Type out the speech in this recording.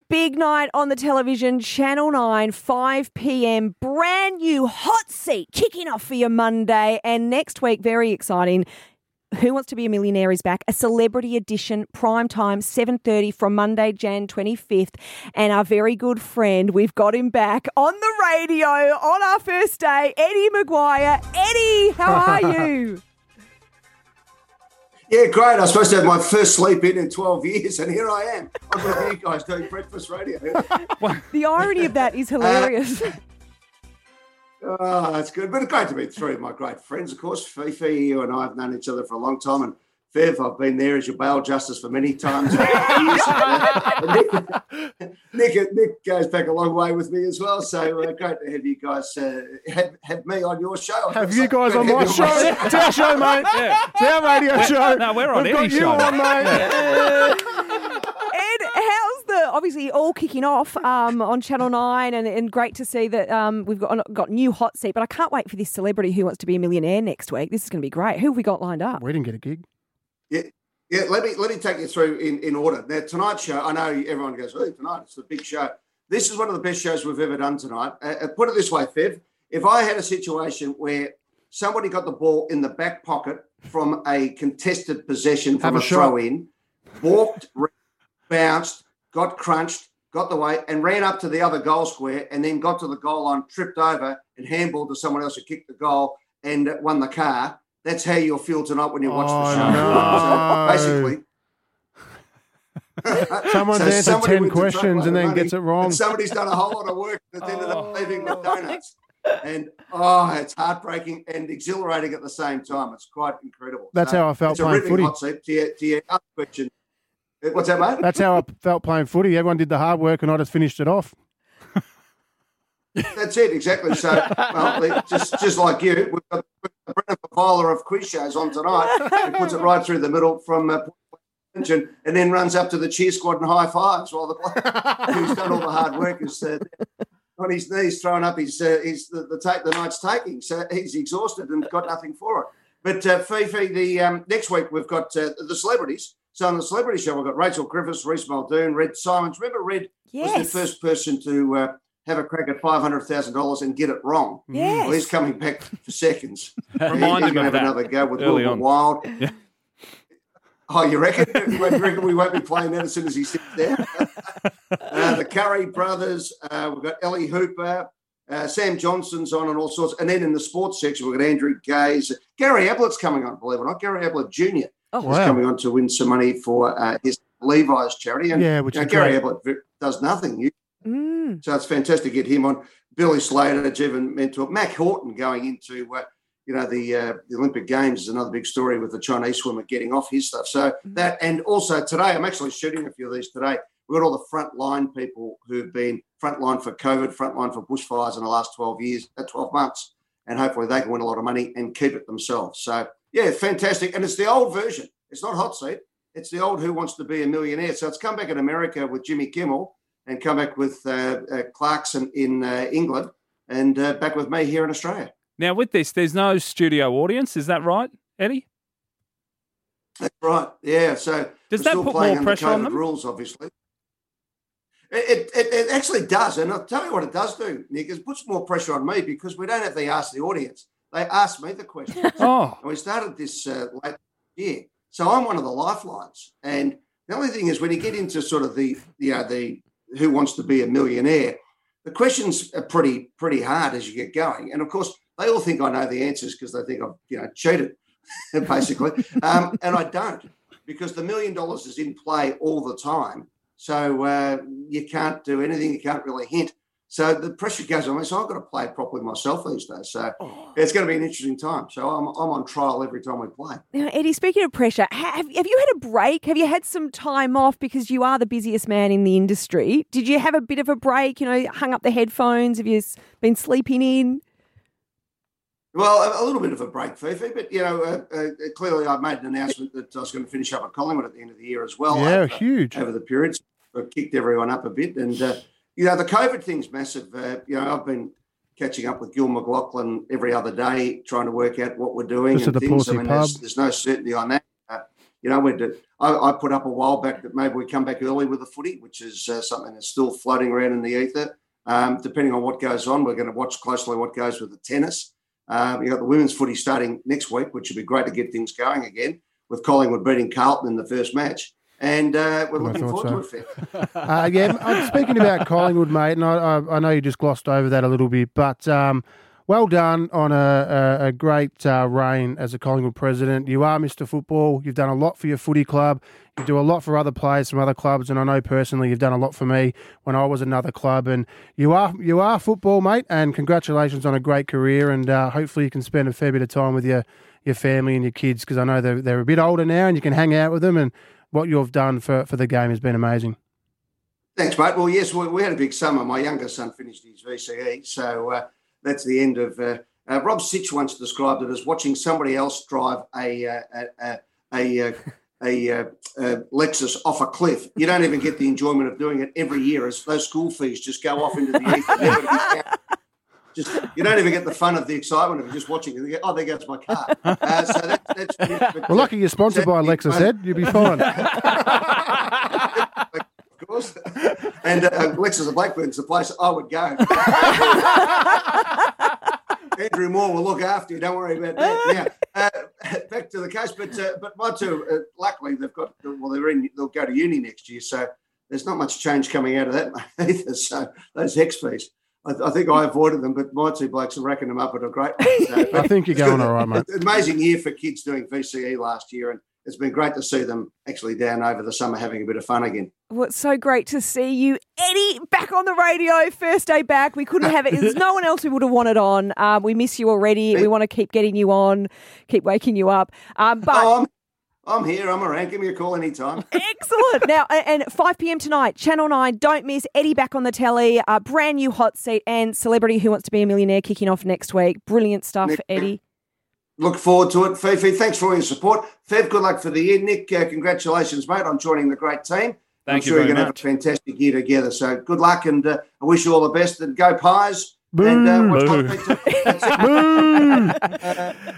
Big night on the television, Channel 9, 5 p.m. Brand new hot seat kicking off for your Monday. And next week, very exciting, Who Wants to Be a Millionaire is back. A celebrity edition, prime time, 7:30 from Monday, Jan 25th. And our very good friend, we've got him back on the radio on our first day, Eddie Maguire. Eddie, how are you? Yeah, great. I was supposed to have my first sleep in 12 years, and here I am. I'm with you guys doing breakfast radio. The irony of that is hilarious. Oh, that's good. But it's great to meet three of my great friends, of course. Fifi, you and I have known each other for a long time, and Fev, I've been there as your bail justice for many times. Nick goes back a long way with me as well, so great to have you guys have me on your show. Have you guys on my show? It's our show, mate. Yeah. It's our radio show. No, we're on We've any got you show. on, mate. Ed, how's obviously all kicking off on Channel 9 and great to see that we've got new hot seat, but I can't wait for this celebrity Who Wants to Be a Millionaire next week. This is going to be great. Who have we got lined up? We didn't get a gig. Yeah. Let me take you through in order. Now, tonight's show, I know everyone goes, "Oh, tonight it's the big show." This is one of the best shows we've ever done tonight. Put it this way, Fev, if I had a situation where somebody got the ball in the back pocket from a contested possession from a throw-in, walked, bounced, got crunched, got the way, and ran up to the other goal square, and then got to the goal line, tripped over, and handballed to someone else who kicked the goal and won the car. That's how you'll feel tonight when you watch the show. No. So basically, Someone's answered 10 questions and then gets it wrong. And somebody's done a whole lot of work and ended up leaving with donuts. And, it's heartbreaking and exhilarating at the same time. It's quite incredible. That's how I felt playing footy. Hot seat to your other question. What's that, mate? That's how I felt playing footy. Everyone did the hard work and I just finished it off. That's it, exactly. So, well, just like you, we've got Brendan Fowler of quiz shows on tonight. He puts it right through the middle from and then runs up to the cheer squad and high fives while the bloke who's done all the hard work is on his knees throwing up the night's taking. So he's exhausted and got nothing for it. But Fifi, next week we've got the celebrities. So on the celebrity show, we've got Rachel Griffiths, Reece Muldoon, Red Simons. Remember Red was the first person to have a crack at $500,000 and get it wrong. Yes. Well, he's coming back for seconds. Remind him of have that. another go with Early Wilbur on. Wild. Yeah. Oh, you reckon? You reckon we won't be playing that as soon as he sits there? The Curry brothers. We've got Ellie Hooper. Sam Johnson's on and all sorts. And then in the sports section, we've got Andrew Gaze. Gary Ablett's coming on, believe it or not. Gary Ablett Jr. is coming on to win some money for his Levi's charity. And Gary Ablett does nothing. So it's fantastic to get him on. Billy Slater, Jevon Mentor, Mac Horton going into the Olympic Games is another big story with the Chinese swimmer getting off his stuff. So that, and also today, I'm actually shooting a few of these today. We've got all the frontline people who've been frontline for COVID, frontline for bushfires in the last 12 months, and hopefully they can win a lot of money and keep it themselves. So yeah, fantastic. And it's the old version. It's not Hot Seat. It's the old Who Wants to Be a Millionaire. So it's come back in America with Jimmy Kimmel, and come back with Clarkson in England, and back with me here in Australia. Now, with this, there's no studio audience. Is that right, Eddie? That's right. Yeah. So does that put more pressure on them? Rules, obviously. It actually does, and I'll tell you what it does do, Nick. It puts more pressure on me because we don't have to ask the audience; they ask me the questions. And we started this late year, so I'm one of the lifelines. And the only thing is, when you get into sort of the Who Wants to Be a Millionaire, the questions are pretty hard as you get going. And of course, they all think I know the answers because they think I've cheated, basically. And I don't, because the $1 million is in play all the time. So you can't do anything. You can't really hint. So the pressure goes on me. So I've got to play it properly myself these days. So it's going to be an interesting time. So I'm on trial every time we play. Now, Eddie, speaking of pressure, have you had a break? Have you had some time off because you are the busiest man in the industry? Did you have a bit of a break, hung up the headphones? Have you been sleeping in? Well, a little bit of a break, Fifi, but, clearly I made an announcement that I was going to finish up at Collingwood at the end of the year as well. Yeah, huge. Over the periods. I kicked everyone up a bit. And, the COVID thing's massive. I've been catching up with Gil McLaughlin every other day, trying to work out what we're doing. Just and at the things. Pawsey pub. There's no certainty on that. I put up a while back that maybe we come back early with the footy, which is something that's still floating around in the ether. Depending on what goes on, we're going to watch closely what goes with the tennis. You've got the women's footy starting next week, which would be great to get things going again, with Collingwood beating Carlton in the first match. And we're looking forward to it. Speaking about Collingwood, mate, and I know you just glossed over that a little bit, but well done on a great reign as a Collingwood president. You are Mr. Football. You've done a lot for your footy club. You do a lot for other players from other clubs, and I know personally you've done a lot for me when I was another club. And you are football, mate, and congratulations on a great career, and hopefully you can spend a fair bit of time with your family and your kids, because I know they're a bit older now and you can hang out with them, and what you've done for the game has been amazing. Thanks, mate. Well, yes, we had a big summer. My youngest son finished his VCE, so that's the end of... Rob Sitch once described it as watching somebody else drive a Lexus off a cliff. You don't even get the enjoyment of doing it every year, as those school fees just go off into the ether. You don't even get the fun of the excitement of just watching it. Oh, there goes my car. So that's well, lucky you're sponsored by Lexus, Ed. You'll be fine. Of course. And Lexus and Blackburn's the place I would go. Andrew Moore will look after you. Don't worry about that. Now, back to the case. But my two, luckily, they'll go to uni next year. So there's not much change coming out of that either. So those HEX fees. I think I avoided them, but my two blokes are racking them up at a great rate. So, I think you're going all right, mate. Amazing year for kids doing VCE last year, and it's been great to see them actually down over the summer having a bit of fun again. Well, it's so great to see you, Eddie, back on the radio. First day back. We couldn't have it. There's no one else we would have wanted on. We miss you already. We want to keep getting you on, keep waking you up. I'm here. I'm around. Give me a call anytime. Excellent. Now, and 5 p.m. tonight, Channel 9, don't miss Eddie back on the telly, brand new hot seat, and Celebrity Who Wants to Be a Millionaire kicking off next week. Brilliant stuff, Nick, Eddie. Look forward to it. Fifi, thanks for all your support. Fev, good luck for the year. Nick, congratulations, mate, on joining the great team. Thank you I'm sure very you're going to have a fantastic year together. So good luck, and I wish you all the best. And go Pies. Boom. And watch Boom.